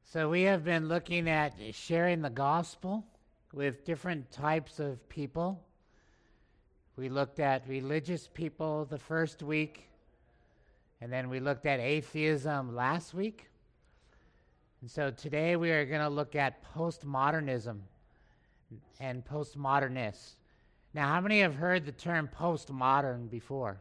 So we have been looking at sharing the gospel with different types of people. We looked at religious people the first week, and then we looked at atheism last week. And so today we are going to look at postmodernism and postmodernists. Now, how many have heard the term postmodern before?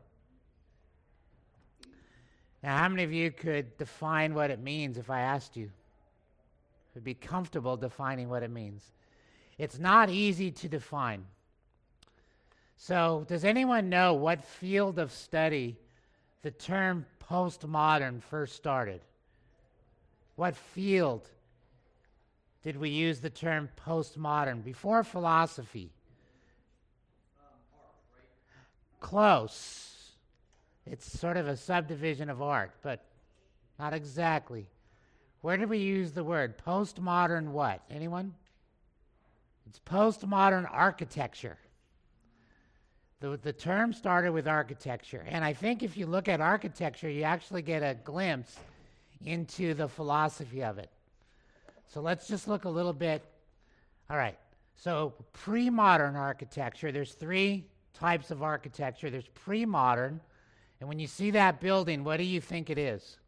Now, how many of you could define what it means if I asked you? Would be comfortable defining what it means. It's not easy to define. So, does anyone know what field of study the term postmodern first started? What field did we use the term postmodern? Before philosophy? Art, right? Close. It's sort of a subdivision of art, but not exactly. Where did we use the word? Postmodern what? Anyone? It's postmodern architecture. The term started with architecture. And I think if you look at architecture, you actually get a glimpse into the philosophy of it. So let's just look a little bit. All right. So pre-modern architecture, there's three types of architecture. There's pre-modern. And when you see that building, what do you think it is?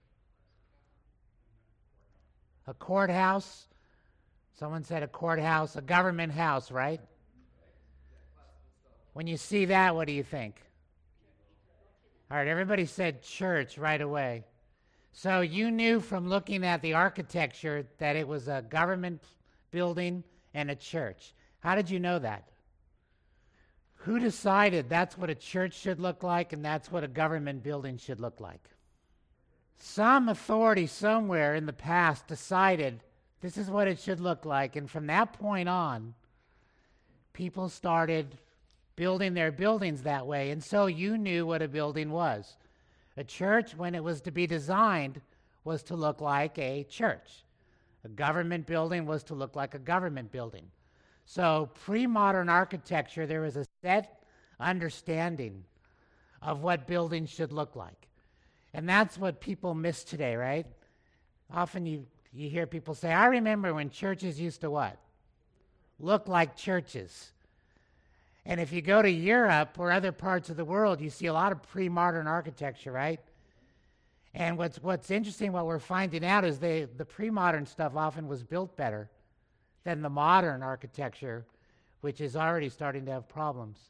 A courthouse? Someone said a courthouse, a government house, right? When you see that, what do you think? All right, everybody said church right away. So you knew from looking at the architecture that it was a government building and a church. How did you know that? Who decided that's what a church should look like and that's what a government building should look like? Some authority somewhere in the past decided this is what it should look like, and from that point on, people started building their buildings that way, and so you knew what a building was. A church, when it was to be designed, was to look like a church. A government building was to look like a government building. So pre-modern architecture, there was a set understanding of what buildings should look like. And that's what people miss today, right? Often you hear people say, I remember when churches used to what? Look like churches. And if you go to Europe or other parts of the world, you see a lot of pre-modern architecture, right? And what's interesting, what we're finding out is the pre-modern stuff often was built better than the modern architecture, which is already starting to have problems.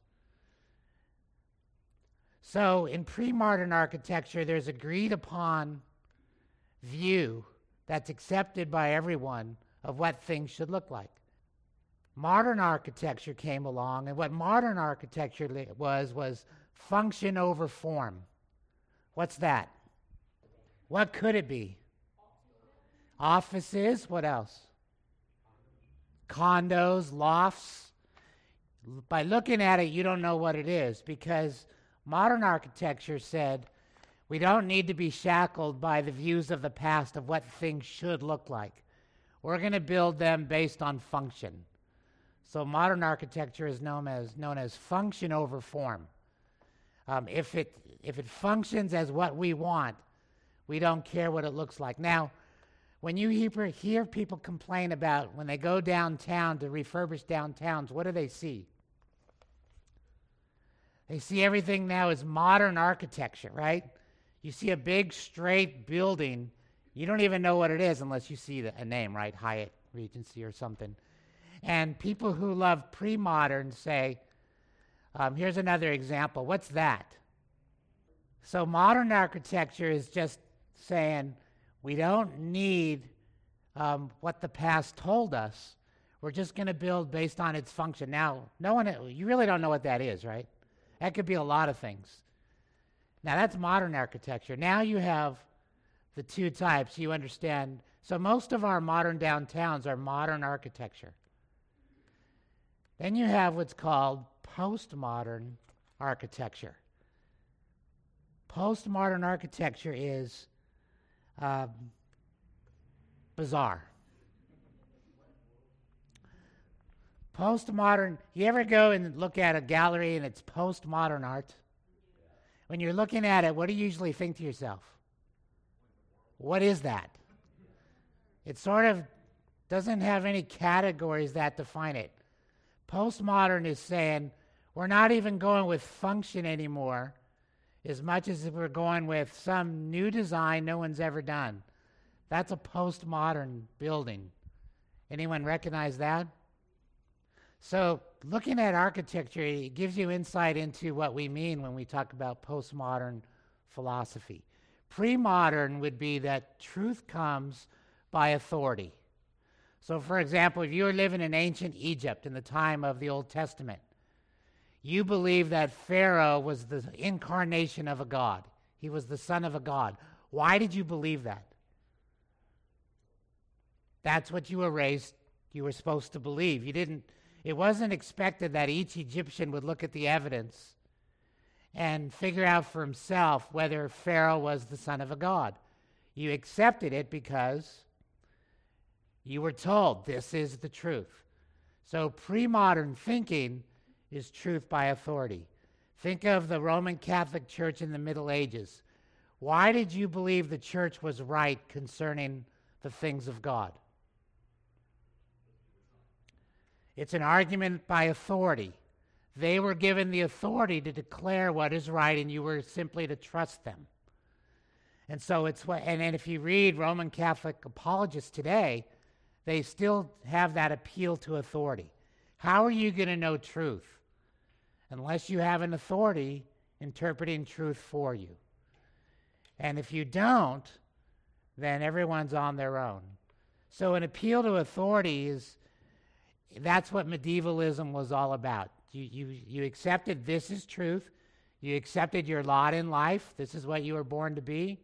So in pre-modern architecture, there's agreed upon view that's accepted by everyone of what things should look like. Modern architecture came along, and what modern architecture was function over form. What's that? What could it be? Offices, what else? Condos, lofts. By looking at it, you don't know what it is, because modern architecture said we don't need to be shackled by the views of the past of what things should look like. We're going to build them based on function. So modern architecture is known as function over form. If it functions as what we want, we don't care what it looks like. Now, when you hear people complain about when they go downtown to refurbish downtowns, what do they see? They see everything now as modern architecture, right? You see a big straight building, you don't even know what it is unless you see a name, right? Hyatt Regency or something. And people who love pre-modern say, here's another example. What's that? So modern architecture is just saying we don't need what the past told us. We're just going to build based on its function. Now, you really don't know what that is, right? That could be a lot of things. Now, that's modern architecture. Now you have the two types. You understand. So most of our modern downtowns are modern architecture. Then you have what's called postmodern architecture. Postmodern architecture is bizarre. Postmodern, you ever go and look at a gallery and it's postmodern art? When you're looking at it, what do you usually think to yourself? What is that? It sort of doesn't have any categories that define it. Postmodern is saying we're not even going with function anymore as much as if we're going with some new design no one's ever done. That's a postmodern building. Anyone recognize that? So looking at architecture, it gives you insight into what we mean when we talk about postmodern philosophy. Pre-modern would be that truth comes by authority. So for example, if you were living in ancient Egypt in the time of the Old Testament, you believe that Pharaoh was the incarnation of a god. He was the son of a god. Why did you believe that? That's what you were supposed to believe. It wasn't expected that each Egyptian would look at the evidence and figure out for himself whether Pharaoh was the son of a god. You accepted it because you were told this is the truth. So pre-modern thinking is truth by authority. Think of the Roman Catholic Church in the Middle Ages. Why did you believe the church was right concerning the things of God? It's an argument by authority. They were given the authority to declare what is right, and you were simply to trust them. And so and if you read Roman Catholic apologists today, they still have that appeal to authority. How are you going to know truth unless you have an authority interpreting truth for you? And if you don't, then everyone's on their own. So an appeal to authority that's what medievalism was all about. You accepted this is truth. You accepted your lot in life. This is what you were born to be.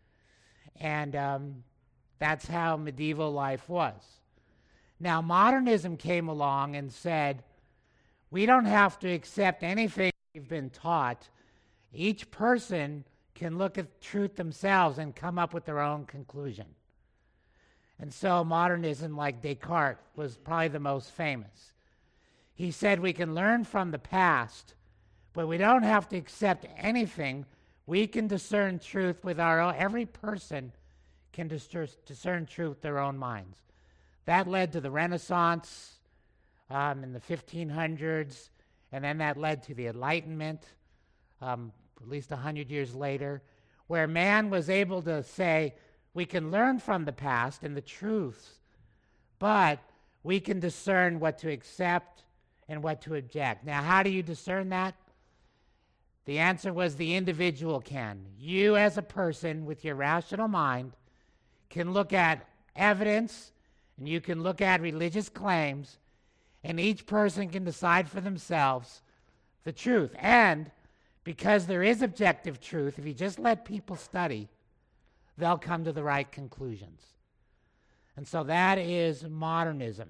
And that's how medieval life was. Now, modernism came along and said, we don't have to accept anything we've been taught. Each person can look at truth themselves and come up with their own conclusion. And so modernism, like Descartes, was probably the most famous. He said we can learn from the past, but we don't have to accept anything. We can discern truth with our own. Every person can discern truth with their own minds. That led to the Renaissance in the 1500s, and then that led to the Enlightenment, at least 100 years later, where man was able to say, we can learn from the past and the truths, but we can discern what to accept and what to object. Now, how do you discern that? The answer was the individual can. You as a person with your rational mind can look at evidence and you can look at religious claims, and each person can decide for themselves the truth. And because there is objective truth, if you just let people study, they'll come to the right conclusions. And so that is modernism.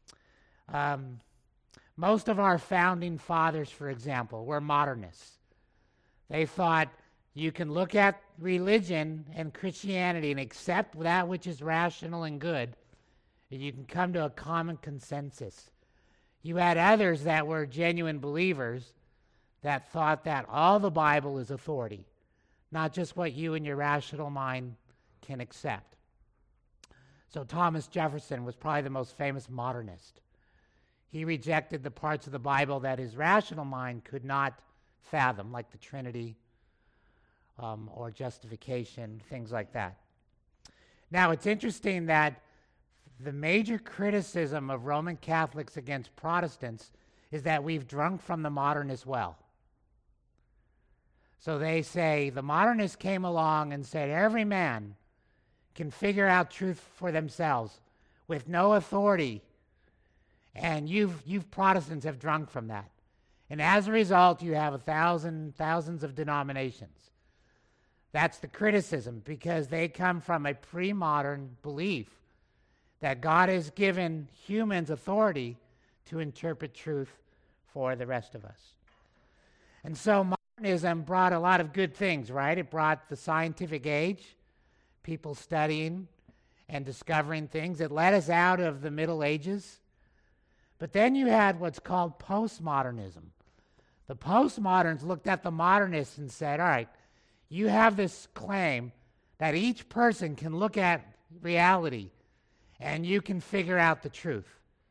Most of our founding fathers, for example, were modernists. They thought you can look at religion and Christianity and accept that which is rational and good, and you can come to a common consensus. You had others that were genuine believers that thought that all the Bible is authority, not just what you and your rational mind can accept. So Thomas Jefferson was probably the most famous modernist. He rejected the parts of the Bible that his rational mind could not fathom, like the Trinity or justification, things like that. Now, it's interesting that the major criticism of Roman Catholics against Protestants is that we've drunk from the modernist well. So they say the modernists came along and said every man can figure out truth for themselves with no authority. And you Protestants have drunk from that. And as a result, you have thousands of denominations. That's the criticism, because they come from a pre-modern belief that God has given humans authority to interpret truth for the rest of us. And so modernism brought a lot of good things, right? It brought the scientific age, people studying and discovering things. It led us out of the Middle Ages. But then you had what's called postmodernism. The postmoderns looked at the modernists and said, all right, you have this claim that each person can look at reality and you can figure out the truth.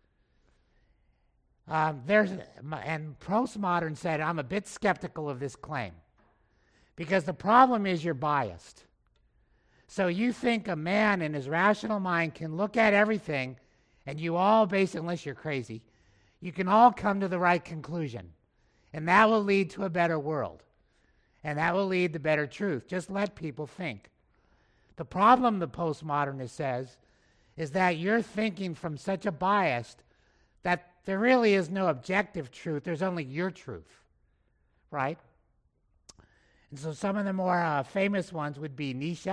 And postmodern said, I'm a bit skeptical of this claim because the problem is you're biased. So you think a man in his rational mind can look at everything and you all basically, unless you're crazy, you can all come to the right conclusion. And that will lead to a better world. And that will lead to better truth. Just let people think. The problem, the postmodernist says, is that you're thinking from such a bias that there really is no objective truth. There's only your truth, right? And so some of the more famous ones would be Nietzsche,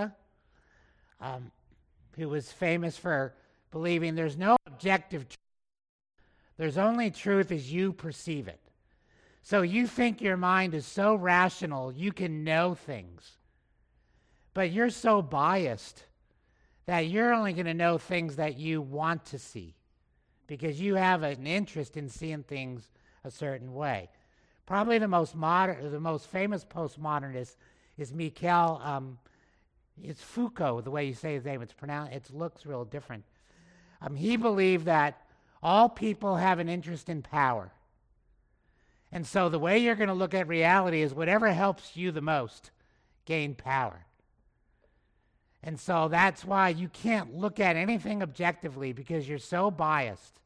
who was famous for believing there's no objective truth. There's only truth as you perceive it. So you think your mind is so rational, you can know things. But you're so biased that you're only going to know things that you want to see because you have an interest in seeing things a certain way. Probably the most famous postmodernist is Michel. It's Foucault, the way you say his name. It's pronounced. It looks real different. He believed that all people have an interest in power. And so the way you're going to look at reality is whatever helps you the most gain power. And so that's why you can't look at anything objectively because you're so biased.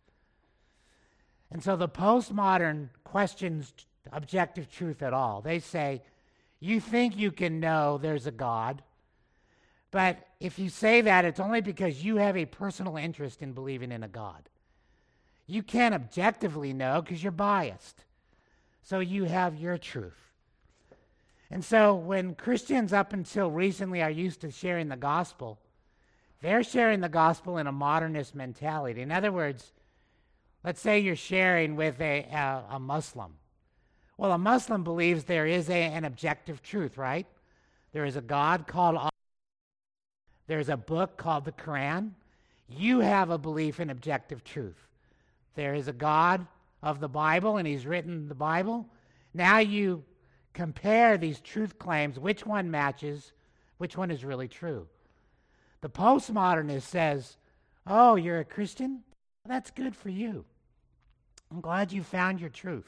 And so the postmodern questions objective truth at all. They say, you think you can know there's a God, but if you say that, it's only because you have a personal interest in believing in a God. You can't objectively know because you're biased. So you have your truth. And so when Christians up until recently are used to sharing the gospel, they're sharing the gospel in a modernist mentality. In other words, let's say you're sharing with a Muslim. Well, a Muslim believes there is an objective truth, right? There is a God called Allah. There's a book called the Quran. You have a belief in objective truth. There is a God of the Bible, and he's written the Bible. Now you compare these truth claims, which one matches, which one is really true. The postmodernist says, oh, you're a Christian? Well, that's good for you. I'm glad you found your truth.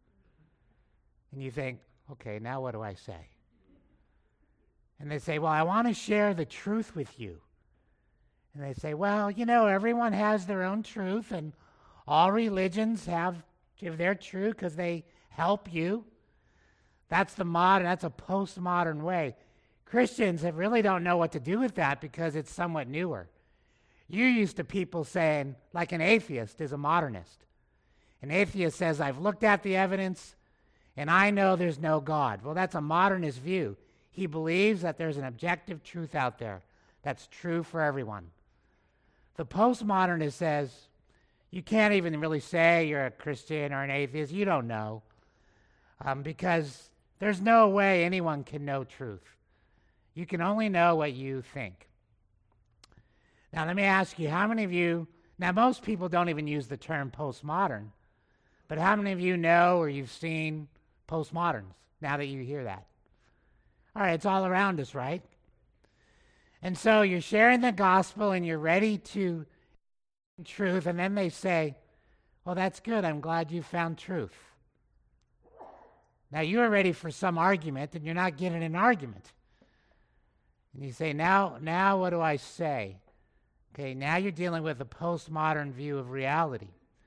And you think, okay, now what do I say? And they say, well, I want to share the truth with you. And they say, well, everyone has their own truth, and all religions give their truth because they help you. That's a postmodern way. Christians really don't know what to do with that because it's somewhat newer. You're used to people saying, like an atheist is a modernist. An atheist says, I've looked at the evidence and I know there's no God. Well, that's a modernist view. He believes that there's an objective truth out there that's true for everyone. The postmodernist says, you can't even really say you're a Christian or an atheist. You don't know. Because there's no way anyone can know truth. You can only know what you think. Now, let me ask you, how many of you, now most people don't even use the term postmodern, but how many of you know or you've seen postmoderns now that you hear that? All right, it's all around us, right? And so you're sharing the gospel and you're ready to truth, and then they say, well, that's good. I'm glad you found truth. Now you're ready for some argument, and you're not getting an argument. And you say, now what do I say? Okay, now you're dealing with a postmodern view of reality.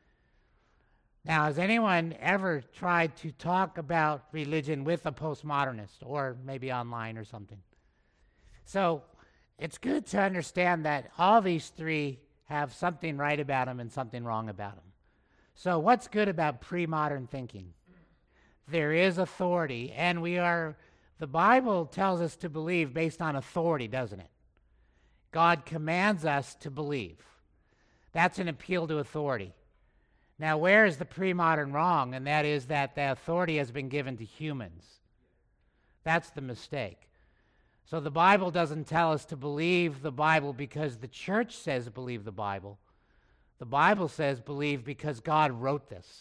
Now, has anyone ever tried to talk about religion with a postmodernist, or maybe online or something? So it's good to understand that all these three have something right about them and something wrong about them. So what's good about pre-modern thinking? There is authority, and the Bible tells us to believe based on authority, doesn't it? God commands us to believe. That's an appeal to authority. Now, where is the pre-modern wrong? And that is that the authority has been given to humans. That's the mistake. So the Bible doesn't tell us to believe the Bible because the church says believe the Bible. The Bible says believe because God wrote this.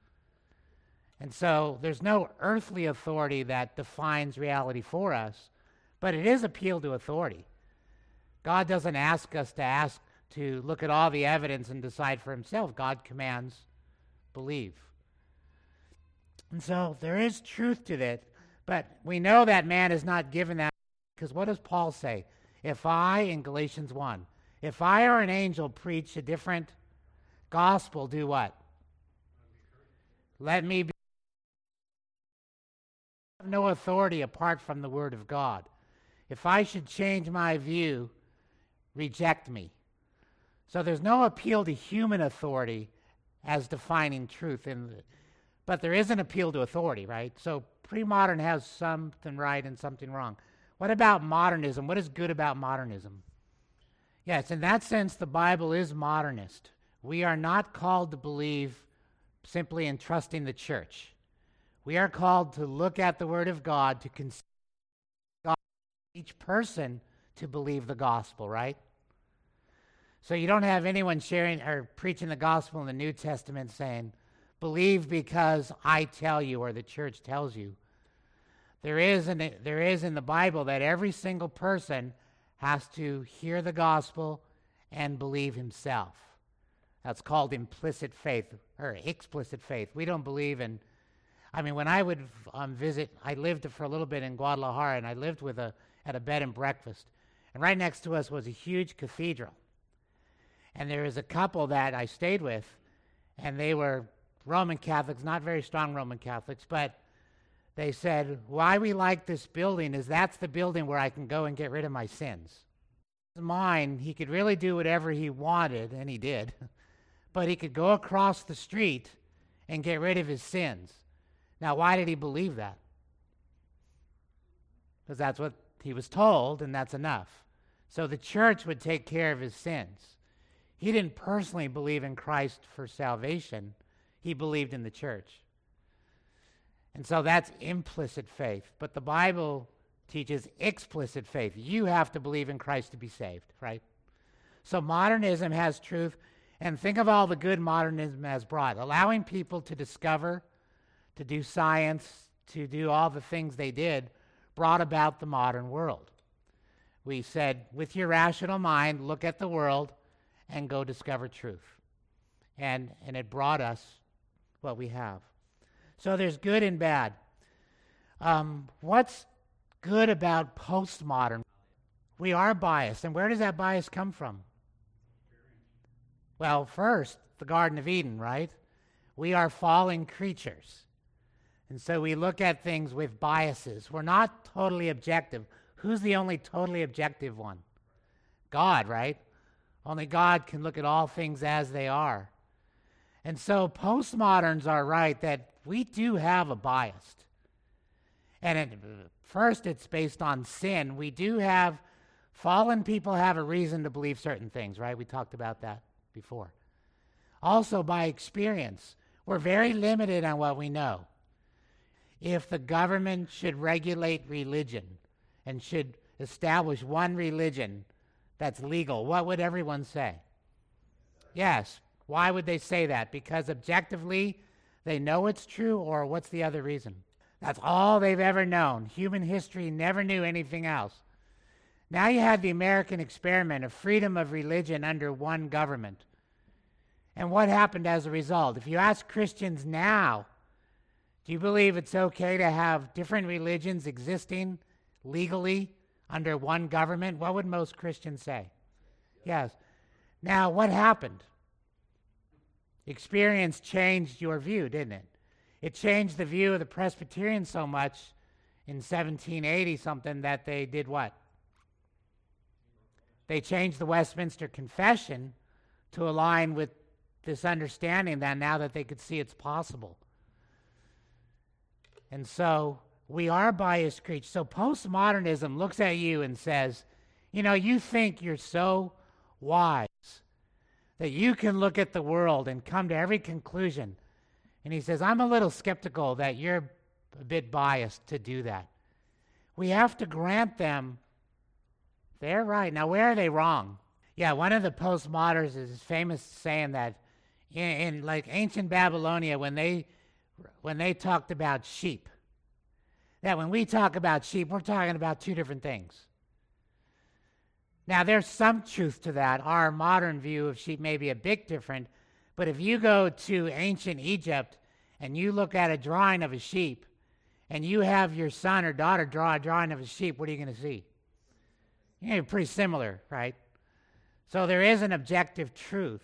And so there's no earthly authority that defines reality for us, but it is appeal to authority. God doesn't ask us to look at all the evidence and decide for himself. God commands, believe. And so there is truth to that, but we know that man is not given that, because what does Paul say? If I, in Galatians 1, if I or an angel preach a different gospel, do what? Let me be. I have no authority apart from the word of God. If I should change my view, reject me. So there's no appeal to human authority as defining truth, but there is an appeal to authority, right? So pre-modern has something right and something wrong. What about modernism? What is good about modernism? Yes, in that sense, the Bible is modernist. We are not called to believe simply in trusting the church. We are called to look at the Word of God, to consider each person to believe the gospel, right? So you don't have anyone sharing or preaching the gospel in the New Testament saying, believe because I tell you or the church tells you. There is in the Bible that every single person has to hear the gospel and believe himself. That's called implicit faith or explicit faith. We don't believe in, when I would visit, I lived for a little bit in Guadalajara, and I lived at a bed and breakfast. And right next to us was a huge cathedral. And there was a couple that I stayed with, and they were Roman Catholics, not very strong Roman Catholics, but they said, why we like this building is that's the building where I can go and get rid of my sins. Mine, he could really do whatever he wanted, and he did, but he could go across the street and get rid of his sins. Now, why did he believe that? Because that's what he was told, and that's enough. So the church would take care of his sins. He didn't personally believe in Christ for salvation. He believed in the church. And so that's implicit faith. But the Bible teaches explicit faith. You have to believe in Christ to be saved, right? So modernism has truth. And think of all the good modernism has brought. Allowing people to discover, to do science, to do all the things they did, brought about the modern world. We said, with your rational mind, look at the world and go discover truth. And it brought us what we have. So there's good and bad. What's good about postmodern? We are biased. And where does that bias come from? Well, first, the Garden of Eden, right? We are fallen creatures. And so we look at things with biases. We're not totally objective. Who's the only totally objective one? God, right? Only God can look at all things as they are. And so postmoderns are right that we do have a bias. And first, it's based on sin. We do have, fallen people have a reason to believe certain things, right? We talked about that before. Also, by experience, we're very limited on what we know. If the government should regulate religion and should establish one religion that's legal, what would everyone say? Yes. Why would they say that? Because objectively, they know it's true, or what's the other reason? That's all they've ever known. Human history never knew anything else. Now you have the American experiment of freedom of religion under one government. And what happened as a result? If you ask Christians now, do you believe it's okay to have different religions existing legally under one government? What would most Christians say? Yes. Now, what happened? Experience changed your view, didn't it? It changed the view of the Presbyterians so much in 1780 something that they did what? They changed the Westminster Confession to align with this understanding that now that they could see it's possible. And so we are biased creatures. So postmodernism looks at you and says, you think you're so wise that you can look at the world and come to every conclusion. And he says, I'm a little skeptical that you're a bit biased to do that. We have to grant them they're right. Now, where are they wrong? Yeah, one of the postmoderns is famous saying that in like ancient Babylonia, when they talked about sheep, that when we talk about sheep, we're talking about two different things. Now, there's some truth to that. Our modern view of sheep may be a bit different, but if you go to ancient Egypt and you look at a drawing of a sheep, and you have your son or daughter draw a drawing of a sheep, what are you going to see? Yeah, pretty similar, right? So there is an objective truth.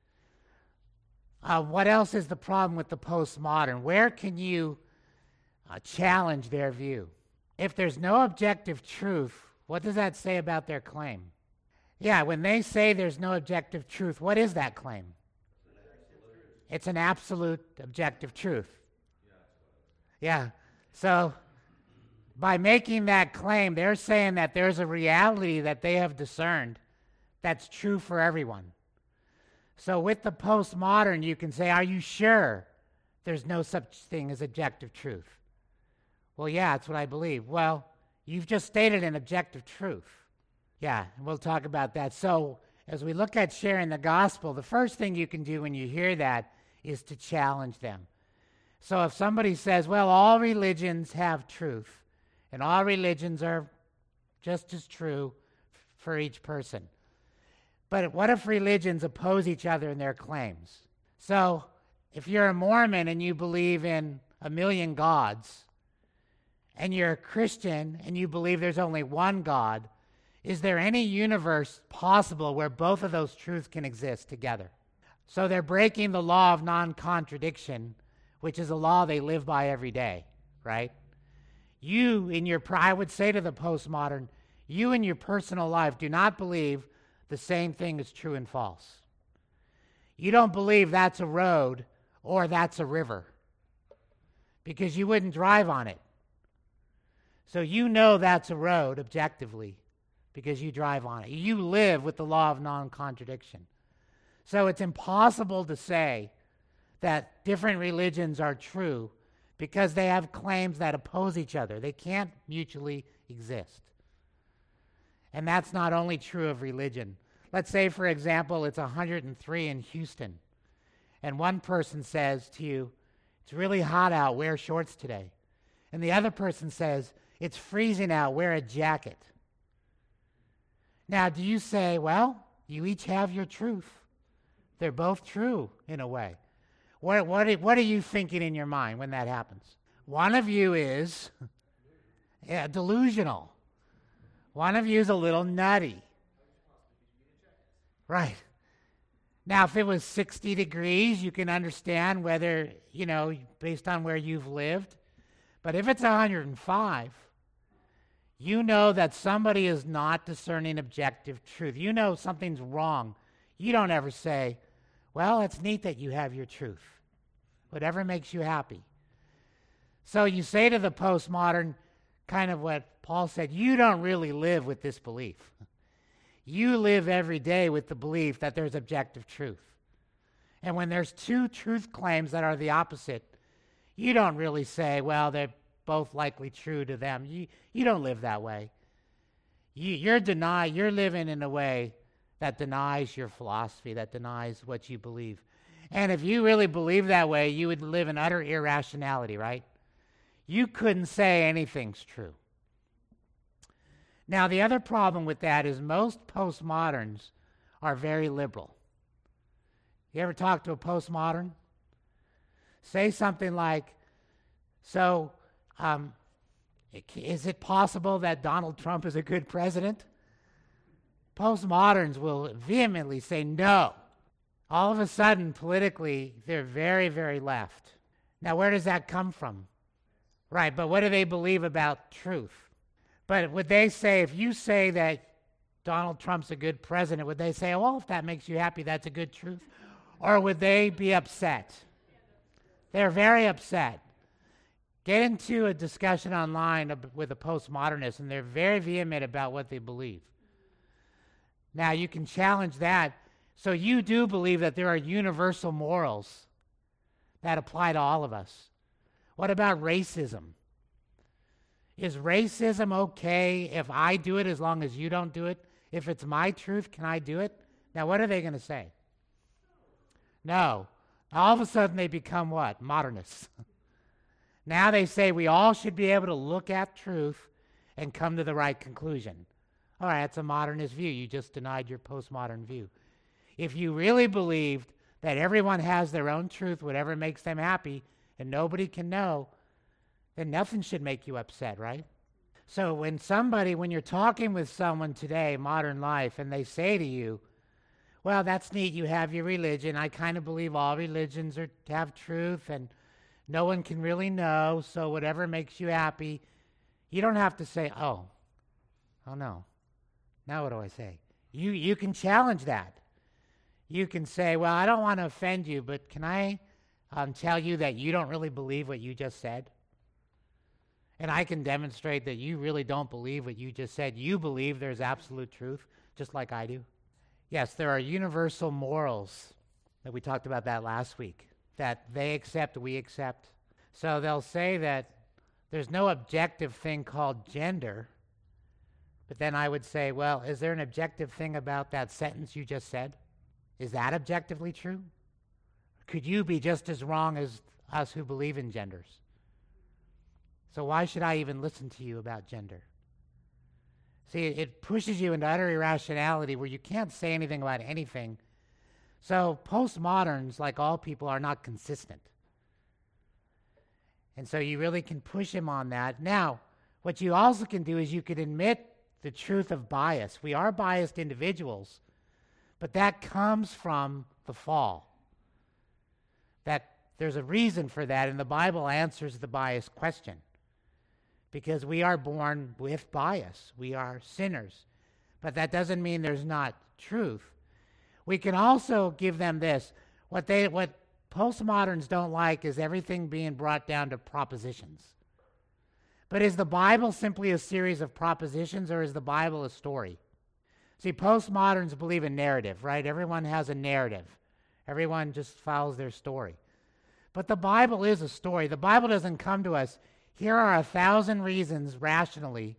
What else is the problem with the postmodern? Where can you challenge their view? If there's no objective truth, what does that say about their claim? Yeah, when they say there's no objective truth, what is that claim? It's an absolute objective truth. Yeah. So by making that claim, they're saying that there's a reality that they have discerned that's true for everyone. So with the postmodern, you can say, are you sure there's no such thing as objective truth? Well, yeah, that's what I believe. Well, you've just stated an objective truth. Yeah, and we'll talk about that. So as we look at sharing the gospel, the first thing you can do when you hear that is to challenge them. So if somebody says, well, all religions have truth, and all religions are just as true for each person. But what if religions oppose each other in their claims? So if you're a Mormon and you believe in a million gods, and you're a Christian and you believe there's only one God, is there any universe possible where both of those truths can exist together? So they're breaking the law of non-contradiction, which is a law they live by every day, right? I would say to the postmodern, you in your personal life do not believe the same thing is true and false. You don't believe that's a road or that's a river because you wouldn't drive on it. So you know that's a road objectively because you drive on it. You live with the law of non-contradiction. So it's impossible to say that different religions are true because they have claims that oppose each other. They can't mutually exist. And that's not only true of religion. Let's say, for example, it's 103 in Houston, and one person says to you, it's really hot out, wear shorts today. And the other person says, it's freezing out, wear a jacket. Now, do you say, well, you each have your truth. They're both true in a way. What are you thinking in your mind when that happens? One of you is delusional. One of you is a little nutty. Right. Now, if it was 60 degrees, you can understand whether, based on where you've lived. But if it's 105, you know that somebody is not discerning objective truth. You know something's wrong. You don't ever say, well, it's neat that you have your truth. Whatever makes you happy. So you say to the postmodern, kind of what Paul said, you don't really live with this belief. You live every day with the belief that there's objective truth. And when there's two truth claims that are the opposite, you don't really say, well, they're both likely true to them. You don't live that way. You're living in a way that denies your philosophy, that denies what you believe. And if you really believe that way, you would live in utter irrationality, right? You couldn't say anything's true. Now, the other problem with that is most postmoderns are very liberal. You ever talk to a postmodern? Say something like, so, is it possible that Donald Trump is a good president? Postmoderns will vehemently say no. All of a sudden, politically, they're very, very left. Now, where does that come from? Right, but what do they believe about truth? But would they say, if you say that Donald Trump's a good president, would they say, well, if that makes you happy, that's a good truth? Or would they be upset? They're very upset. Get into a discussion online with a postmodernist, and they're very vehement about what they believe. Now, you can challenge that. So you do believe that there are universal morals that apply to all of us. What about racism? Is racism okay if I do it as long as you don't do it? If it's my truth, can I do it? Now, what are they going to say? No. All of a sudden, they become what? Modernists. Now they say we all should be able to look at truth and come to the right conclusion. All right, that's a modernist view. You just denied your postmodern view. If you really believed that everyone has their own truth, whatever makes them happy, and nobody can know, then nothing should make you upset, right? So when you're talking with someone today, modern life, and they say to you, well, that's neat, you have your religion. I kind of believe all religions have truth, and no one can really know, so whatever makes you happy, you don't have to say, oh no. Now what do I say? You can challenge that. You can say, well, I don't want to offend you, but can I tell you that you don't really believe what you just said? And I can demonstrate that you really don't believe what you just said. You believe there's absolute truth, just like I do. Yes, there are universal morals that we talked about that last week, that they accept, we accept. So they'll say that there's no objective thing called gender, but then I would say, well, is there an objective thing about that sentence you just said? Is that objectively true? Could you be just as wrong as us who believe in genders? So why should I even listen to you about gender? See, it pushes you into utter irrationality where you can't say anything about anything. So postmoderns, like all people, are not consistent. And so you really can push him on that. Now, what you also can do is you can admit the truth of bias. We are biased individuals, but that comes from the fall. That there's a reason for that, and the Bible answers the bias question. Because we are born with bias. We are sinners. But that doesn't mean there's not truth. We can also give them this. What postmoderns don't like is everything being brought down to propositions. But is the Bible simply a series of propositions, or is the Bible a story? See, postmoderns believe in narrative, right? Everyone has a narrative. Everyone just follows their story. But the Bible is a story. The Bible doesn't come to us, here are 1,000 reasons rationally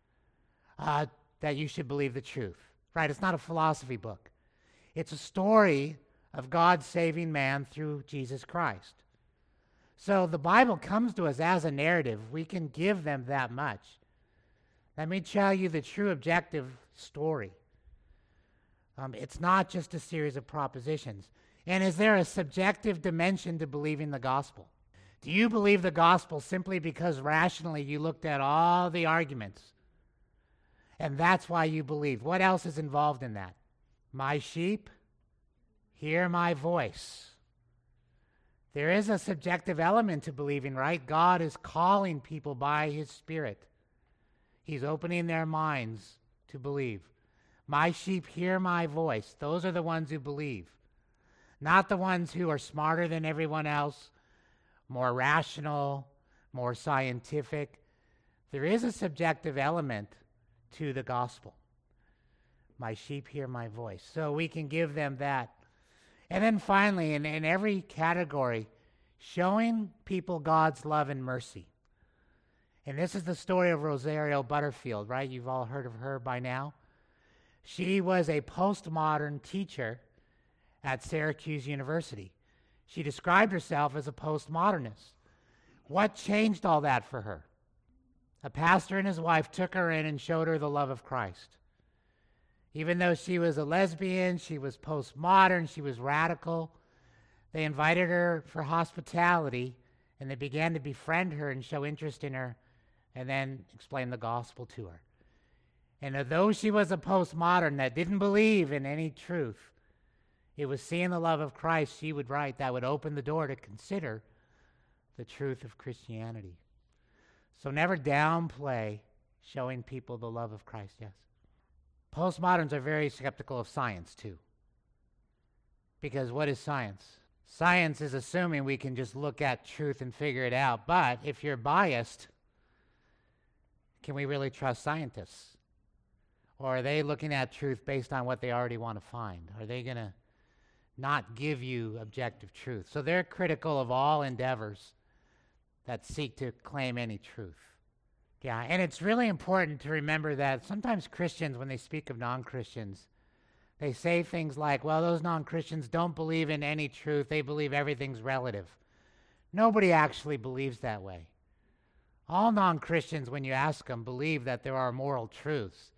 that you should believe the truth, right? It's not a philosophy book. It's a story of God saving man through Jesus Christ. So the Bible comes to us as a narrative. We can give them that much. Let me tell you the true objective story. It's not just a series of propositions. And is there a subjective dimension to believing the gospel? Do you believe the gospel simply because rationally you looked at all the arguments and that's why you believe? What else is involved in that? My sheep hear my voice. There is a subjective element to believing, right? God is calling people by his Spirit. He's opening their minds to believe. My sheep hear my voice. Those are the ones who believe. Not the ones who are smarter than everyone else, more rational, more scientific. There is a subjective element to the gospel. My sheep hear my voice. So we can give them that. And then finally, in every category, showing people God's love and mercy. And this is the story of Rosario Butterfield, right? You've all heard of her by now. She was a postmodern teacher at Syracuse University. She described herself as a postmodernist. What changed all that for her? A pastor and his wife took her in and showed her the love of Christ. Even though she was a lesbian, she was postmodern, she was radical, they invited her for hospitality, and they began to befriend her and show interest in her, and then explain the gospel to her. And although she was a postmodern that didn't believe in any truth, it was seeing the love of Christ, she would write, that would open the door to consider the truth of Christianity. So never downplay showing people the love of Christ, yes. Postmoderns are very skeptical of science, too. Because what is science? Science is assuming we can just look at truth and figure it out. But if you're biased, can we really trust scientists? Or are they looking at truth based on what they already want to find? Are they going to not give you objective truth? So they're critical of all endeavors that seek to claim any truth. Yeah, and it's really important to remember that sometimes Christians, when they speak of non-Christians, they say things like, well, those non-Christians don't believe in any truth. They believe everything's relative. Nobody actually believes that way. All non-Christians, when you ask them, believe that there are moral truths.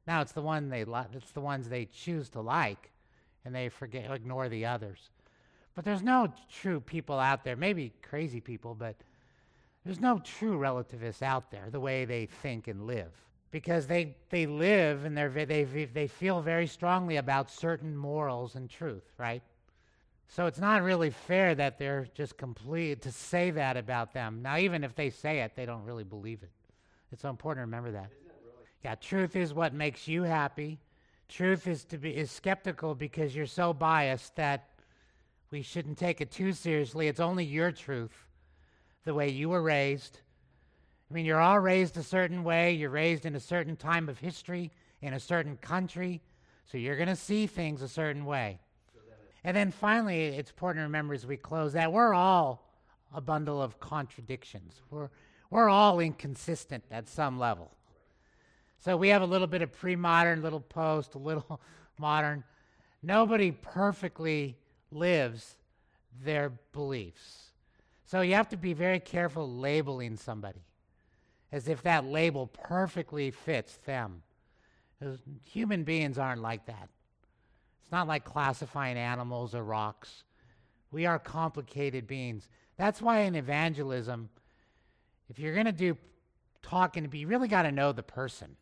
Now it's the it's the ones they choose to like, and they ignore the others. But there's no true people out there, maybe crazy people, but there's no true relativists out there the way they think and live. Because they live and they feel very strongly about certain morals and truth, right? So it's not really fair that they're just complete to say that about them. Now, even if they say it, they don't really believe it. It's so important to remember that. Yeah, truth is what makes you happy. Truth is skeptical because you're so biased that we shouldn't take it too seriously. It's only your truth, the way you were raised. I mean, you're all raised a certain way. You're raised in a certain time of history, in a certain country. So you're going to see things a certain way. And then finally, it's important to remember as we close that we're all a bundle of contradictions. We're all inconsistent at some level. So we have a little bit of pre-modern, a little post, a little modern. Nobody perfectly lives their beliefs. So you have to be very careful labeling somebody as if that label perfectly fits them. Because human beings aren't like that. It's not like classifying animals or rocks. We are complicated beings. That's why in evangelism, if you're going to do talking, you really got to know the person.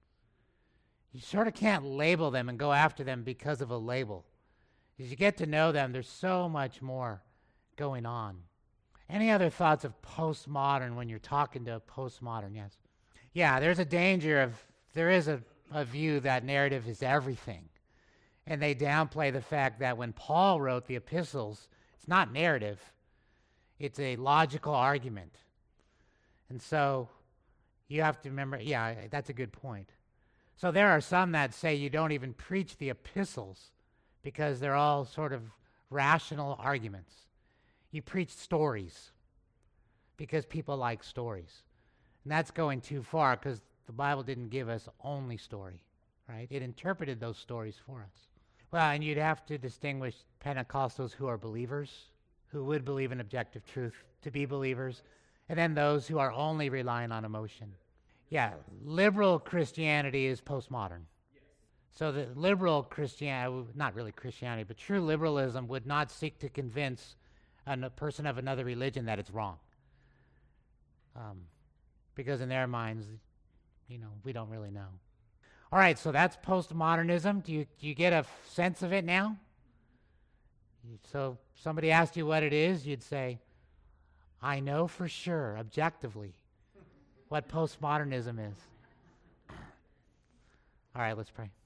You sort of can't label them and go after them because of a label. As you get to know them, there's so much more going on. Any other thoughts of postmodern when you're talking to a postmodern? Yes. Yeah, there's a danger of, there is a view that narrative is everything. And they downplay the fact that when Paul wrote the epistles, it's not narrative. It's a logical argument. And so you have to remember, yeah, that's a good point. So there are some that say you don't even preach the epistles because they're all sort of rational arguments. You preach stories because people like stories. And that's going too far because the Bible didn't give us only story, right? It interpreted those stories for us. Well, and you'd have to distinguish Pentecostals who are believers, who would believe in objective truth to be believers, and then those who are only relying on emotion. Yeah, liberal Christianity is postmodern. So the liberal Christianity, not really Christianity, but true liberalism would not seek to convince a person of another religion that it's wrong. Because in their minds, we don't really know. All right, so that's postmodernism. Do you get a sense of it now? So somebody asked you what it is, you'd say, I know for sure, objectively, what postmodernism is. All right, let's pray.